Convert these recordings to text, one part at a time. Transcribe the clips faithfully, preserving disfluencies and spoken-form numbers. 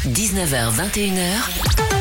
dix-neuf heures vingt et une heures.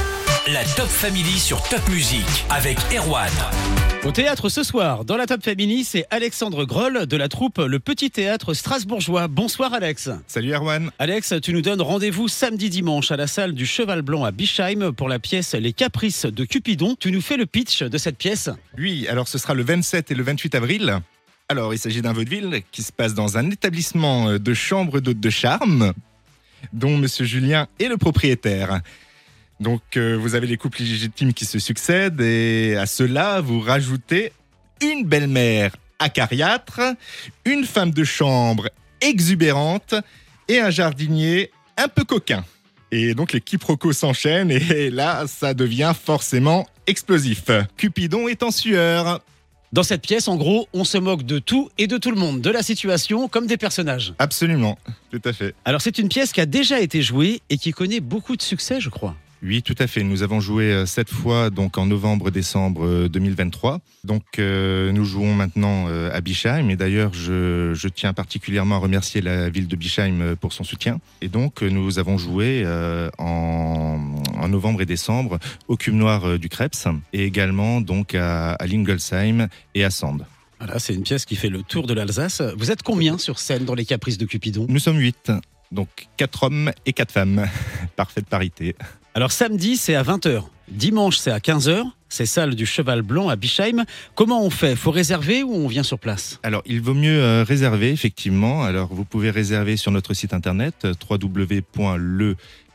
La Top Family sur Top Music avec Erwan. Au théâtre ce soir, dans la Top Family, c'est Alexandre Groll de la troupe Le Petit Théâtre Strasbourgeois. Bonsoir Alex. Salut Erwan. Alex, tu nous donnes rendez-vous samedi dimanche à la salle du Cheval Blanc à Bischheim pour la pièce Les Caprices de Cupidon. Tu nous fais le pitch de cette pièce ? Oui, alors ce sera le vingt-sept et le vingt-huit avril. Alors il s'agit d'un vaudeville qui se passe dans un établissement de chambres d'hôtes de charme dont Monsieur Julien est le propriétaire. Donc euh, vous avez les couples légitimes qui se succèdent et à cela vous rajoutez une belle-mère acariâtre, une femme de chambre exubérante et un jardinier un peu coquin. Et donc les quiproquos s'enchaînent et là ça devient forcément explosif. Cupidon est en sueur. Dans cette pièce, en gros, on se moque de tout et de tout le monde, de la situation comme des personnages. Absolument, tout à fait. Alors c'est une pièce qui a déjà été jouée et qui connaît beaucoup de succès, je crois. Oui, tout à fait. Nous avons joué sept fois donc en novembre-décembre deux mille vingt-trois. Donc euh, nous jouons maintenant euh, à Bischheim. Et d'ailleurs, je, je tiens particulièrement à remercier la ville de Bischheim pour son soutien. Et donc nous avons joué euh, en, en novembre et décembre au Cube Noir euh, du Krebs et également donc à, à Lingolsheim et à Sand. Voilà, c'est une pièce qui fait le tour de l'Alsace. Vous êtes combien sur scène dans Les Caprices de Cupidon ? Nous sommes huit. Donc quatre hommes et quatre femmes. Parfaite parité. Alors samedi, c'est à vingt heures. Dimanche, c'est à quinze heures. C'est salle du Cheval Blanc à Bischheim. Comment on fait ? Faut réserver ou on vient sur place ? Alors, il vaut mieux euh, réserver, effectivement. Alors, vous pouvez réserver sur notre site internet w w w point le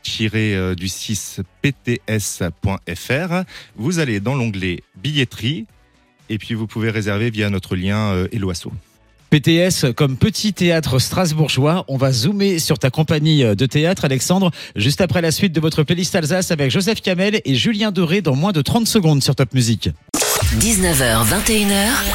tiret du six p t s point f r. Vous allez dans l'onglet billetterie et puis vous pouvez réserver via notre lien euh, Helloasso. P T S comme Petit Théâtre Strasbourgeois. On va zoomer sur ta compagnie de théâtre, Alexandre, juste après la suite de votre playlist Alsace avec Joseph Kamel et Julien Doré dans moins de trente secondes sur Top Music. dix-neuf heures vingt et une heures.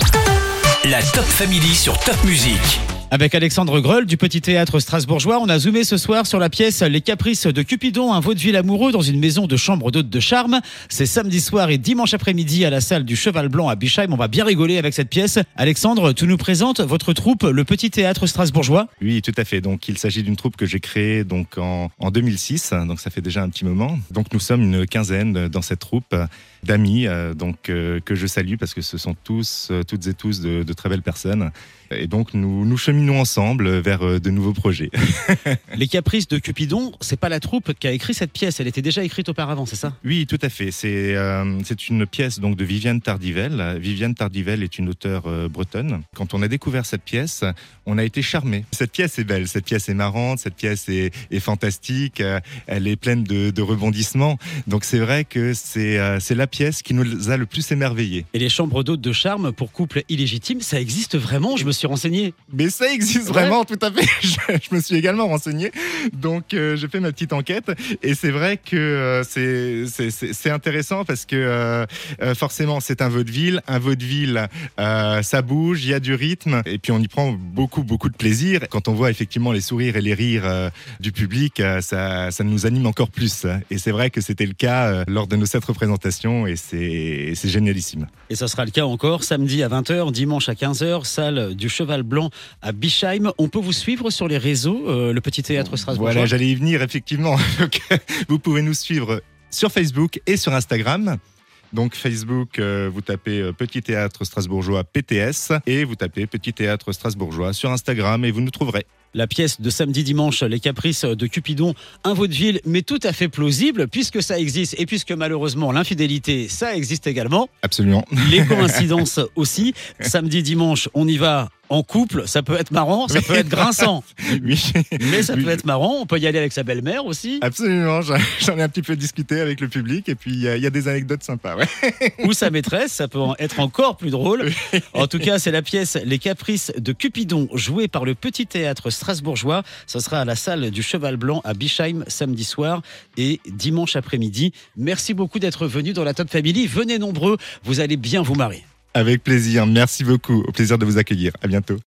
La Top Family sur Top Music. Avec Alexandre Groll du Petit Théâtre Strasbourgeois, on a zoomé ce soir sur la pièce Les Caprices de Cupidon, un vaudeville amoureux dans une maison de chambre d'hôtes de charme. C'est samedi soir et dimanche après-midi à la salle du Cheval Blanc à Bischheim. On va bien rigoler avec cette pièce. Alexandre, tu nous présentes votre troupe, le Petit Théâtre Strasbourgeois ? Oui, tout à fait. Donc, il s'agit d'une troupe que j'ai créée donc en, en deux mille six. Donc, ça fait déjà un petit moment. Donc, nous sommes une quinzaine dans cette troupe d'amis, euh, donc euh, que je salue parce que ce sont tous, euh, toutes et tous de, de très belles personnes. Et donc, nous, nous cheminons ensemble vers euh, de nouveaux projets. Les Caprices de Cupidon, c'est pas la troupe qui a écrit cette pièce. Elle était déjà écrite auparavant, c'est ça ? Oui, tout à fait. C'est, euh, c'est une pièce donc de Viviane Tardivelle. Viviane Tardivelle est une auteure euh, bretonne. Quand on a découvert cette pièce, on a été charmés. Cette pièce est belle, cette pièce est marrante, cette pièce est, est fantastique. Euh, elle est pleine de, de rebondissements. Donc, c'est vrai que c'est, euh, c'est la pièce qui nous a le plus émerveillés. Et les chambres d'hôtes de charme pour couples illégitimes, ça existe vraiment ? Je me suis renseigné. Mais ça existe vraiment, tout à fait. Je, je me suis également renseigné. Donc, euh, j'ai fait ma petite enquête. Et c'est vrai que euh, c'est, c'est, c'est, c'est intéressant parce que euh, euh, forcément, c'est un vaudeville. Un vaudeville, euh, ça bouge, il y a du rythme. Et puis, on y prend beaucoup, beaucoup de plaisir. Quand on voit effectivement les sourires et les rires euh, du public, euh, ça, ça nous anime encore plus. Et c'est vrai que c'était le cas euh, lors de nos sept représentations. Et c'est, c'est génialissime. Et ça sera le cas encore samedi à vingt heures, dimanche à quinze heures, salle du Cheval Blanc à Bischheim. On peut vous suivre sur les réseaux, euh, le Petit Théâtre Strasbourgeois ? Voilà, j'allais y venir effectivement. Donc, vous pouvez nous suivre sur Facebook et sur Instagram. Donc Facebook, euh, vous tapez euh, Petit Théâtre Strasbourgeois P T S et vous tapez Petit Théâtre Strasbourgeois sur Instagram et vous nous trouverez. La pièce de samedi dimanche, Les Caprices de Cupidon, un vaudeville, mais tout à fait plausible, puisque ça existe et puisque malheureusement l'infidélité, ça existe également. Absolument. Les coïncidences aussi. Samedi, dimanche, on y va en couple, ça peut être marrant, ça peut être grinçant. Oui. Mais ça Oui. peut être marrant, on peut y aller avec sa belle-mère aussi. Absolument, j'en j'en ai un petit peu discuté avec le public et puis il y, y a des anecdotes sympas. Ouais. Ou sa maîtresse, ça peut être encore plus drôle. En tout cas, c'est la pièce Les Caprices de Cupidon, jouée par le Petit Théâtre Strasbourgeois. Ça sera à la salle du Cheval Blanc à Bischheim samedi soir et dimanche après-midi. Merci beaucoup d'être venu dans la Top Family. Venez nombreux, vous allez bien vous marrer. Avec plaisir, merci beaucoup. Au plaisir de vous accueillir. À bientôt.